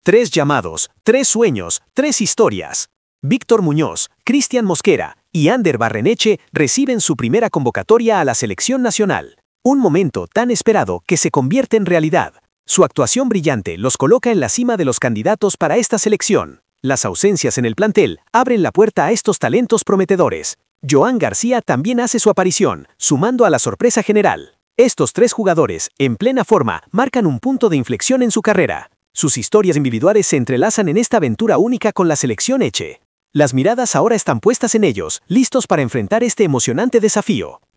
3 llamados, 3 sueños, 3 historias. Víctor Muñoz, Cristian Mosquera y Ander Barreneche reciben su primera convocatoria a la selección nacional. Un momento tan esperado que se convierte en realidad. Su actuación brillante los coloca en la cima de los candidatos para esta selección. Las ausencias en el plantel abren la puerta a estos talentos prometedores. Joan García también hace su aparición, sumando a la sorpresa general. Estos 3 jugadores, en plena forma, marcan un punto de inflexión en su carrera. Sus historias individuales se entrelazan en esta aventura única con la selección Eche. Las miradas ahora están puestas en ellos, listos para enfrentar este emocionante desafío.